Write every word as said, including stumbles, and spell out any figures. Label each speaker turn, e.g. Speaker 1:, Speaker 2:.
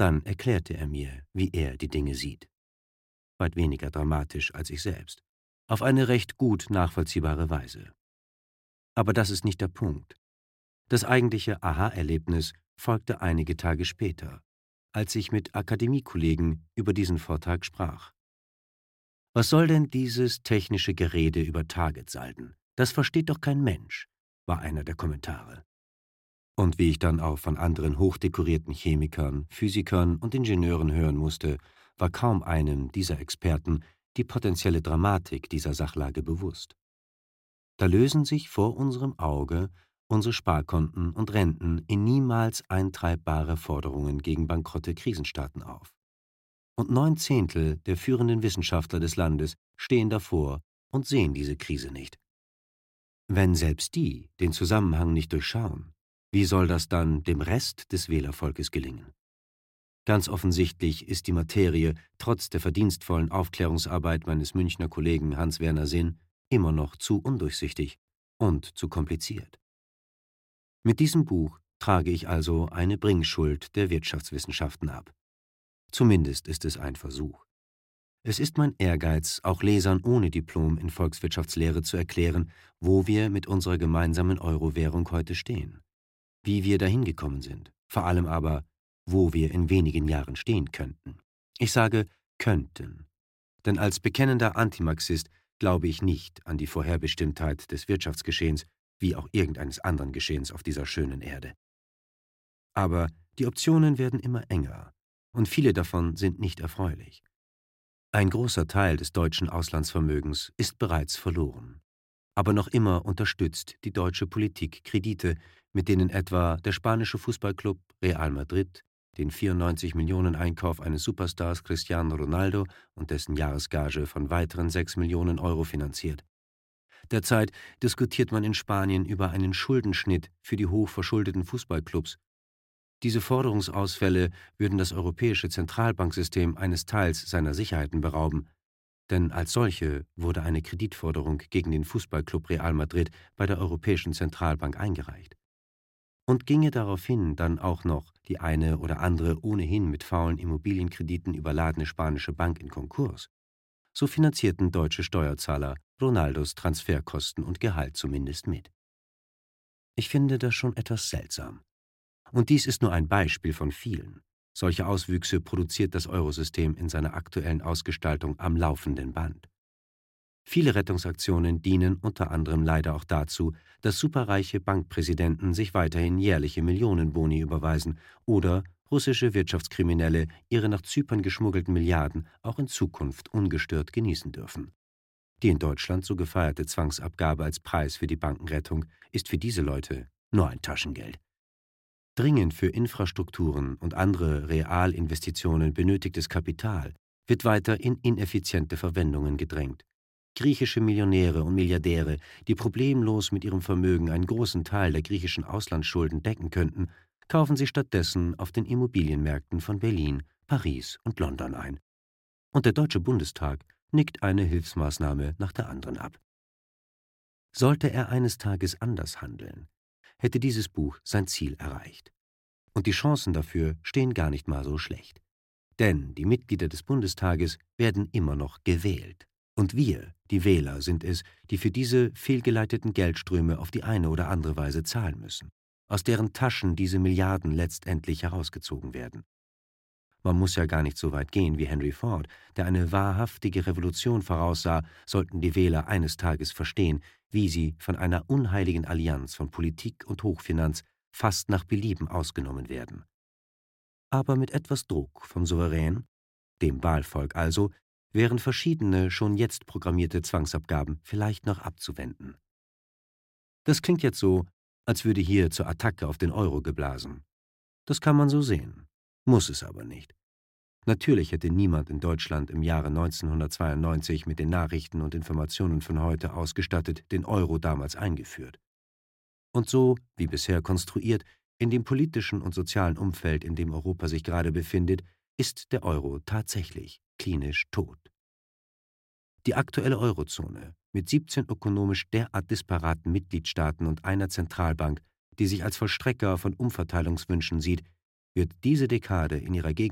Speaker 1: Dann erklärte er mir, wie er die Dinge sieht. Weit weniger dramatisch als ich selbst. Auf eine recht gut nachvollziehbare Weise. Aber das ist nicht der Punkt. Das eigentliche Aha-Erlebnis folgte einige Tage später, als ich mit Akademiekollegen über diesen Vortrag sprach. »Was soll denn dieses technische Gerede über Targetsalden? Das versteht doch kein Mensch«, war einer der Kommentare. Und wie ich dann auch von anderen hochdekorierten Chemikern, Physikern und Ingenieuren hören musste, war kaum einem dieser Experten die potenzielle Dramatik dieser Sachlage bewusst. Da lösen sich vor unserem Auge unsere Sparkonten und Renten in niemals eintreibbare Forderungen gegen bankrotte Krisenstaaten auf. Und neun Zehntel der führenden Wissenschaftler des Landes stehen davor und sehen diese Krise nicht. Wenn selbst die den Zusammenhang nicht durchschauen, wie soll das dann dem Rest des Wählervolkes gelingen? Ganz offensichtlich ist die Materie, trotz der verdienstvollen Aufklärungsarbeit meines Münchner Kollegen Hans-Werner Sinn, immer noch zu undurchsichtig und zu kompliziert. Mit diesem Buch trage ich also eine Bringschuld der Wirtschaftswissenschaften ab. Zumindest ist es ein Versuch. Es ist mein Ehrgeiz, auch Lesern ohne Diplom in Volkswirtschaftslehre zu erklären, wo wir mit unserer gemeinsamen Euro-Währung heute stehen. Wie wir dahin gekommen sind, vor allem aber, wo wir in wenigen Jahren stehen könnten. Ich sage könnten, denn als bekennender Antimarxist glaube ich nicht an die Vorherbestimmtheit des Wirtschaftsgeschehens, wie auch irgendeines anderen Geschehens auf dieser schönen Erde. Aber die Optionen werden immer enger, und viele davon sind nicht erfreulich. Ein großer Teil des deutschen Auslandsvermögens ist bereits verloren. Aber noch immer unterstützt die deutsche Politik Kredite, mit denen etwa der spanische Fußballclub Real Madrid den vierundneunzig Millionen Einkauf eines Superstars Cristiano Ronaldo und dessen Jahresgage von weiteren sechs Millionen Euro finanziert. Derzeit diskutiert man in Spanien über einen Schuldenschnitt für die hochverschuldeten Fußballclubs. Diese Forderungsausfälle würden das europäische Zentralbanksystem eines Teils seiner Sicherheiten berauben, denn als solche wurde eine Kreditforderung gegen den Fußballclub Real Madrid bei der Europäischen Zentralbank eingereicht. Und ginge daraufhin dann auch noch die eine oder andere ohnehin mit faulen Immobilienkrediten überladene spanische Bank in Konkurs, so finanzierten deutsche Steuerzahler Ronaldos Transferkosten und Gehalt zumindest mit. Ich finde das schon etwas seltsam. Und dies ist nur ein Beispiel von vielen. Solche Auswüchse produziert das Eurosystem in seiner aktuellen Ausgestaltung am laufenden Band. Viele Rettungsaktionen dienen unter anderem leider auch dazu, dass superreiche Bankpräsidenten sich weiterhin jährliche Millionenboni überweisen oder russische Wirtschaftskriminelle ihre nach Zypern geschmuggelten Milliarden auch in Zukunft ungestört genießen dürfen. Die in Deutschland so gefeierte Zwangsabgabe als Preis für die Bankenrettung ist für diese Leute nur ein Taschengeld. Dringend für Infrastrukturen und andere Realinvestitionen benötigtes Kapital wird weiter in ineffiziente Verwendungen gedrängt. Griechische Millionäre und Milliardäre, die problemlos mit ihrem Vermögen einen großen Teil der griechischen Auslandsschulden decken könnten, kaufen sie stattdessen auf den Immobilienmärkten von Berlin, Paris und London ein. Und der Deutsche Bundestag nickt eine Hilfsmaßnahme nach der anderen ab. Sollte er eines Tages anders handeln, hätte dieses Buch sein Ziel erreicht. Und die Chancen dafür stehen gar nicht mal so schlecht. Denn die Mitglieder des Bundestages werden immer noch gewählt. Und wir, die Wähler, sind es, die für diese fehlgeleiteten Geldströme auf die eine oder andere Weise zahlen müssen, aus deren Taschen diese Milliarden letztendlich herausgezogen werden. Man muss ja gar nicht so weit gehen wie Henry Ford, der eine wahrhaftige Revolution voraussah, sollten die Wähler eines Tages verstehen, wie sie von einer unheiligen Allianz von Politik und Hochfinanz fast nach Belieben ausgenommen werden. Aber mit etwas Druck vom Souverän, dem Wahlvolk also, wären verschiedene schon jetzt programmierte Zwangsabgaben vielleicht noch abzuwenden. Das klingt jetzt so, als würde hier zur Attacke auf den Euro geblasen. Das kann man so sehen, muss es aber nicht. Natürlich hätte niemand in Deutschland im Jahre neunzehnhundertzweiundneunzig mit den Nachrichten und Informationen von heute ausgestattet den Euro damals eingeführt. Und so, wie bisher konstruiert, in dem politischen und sozialen Umfeld, in dem Europa sich gerade befindet, ist der Euro tatsächlich klinisch tot. Die aktuelle Eurozone mit siebzehn ökonomisch derart disparaten Mitgliedstaaten und einer Zentralbank, die sich als Vollstrecker von Umverteilungswünschen sieht, wird diese Dekade in ihrer Gegen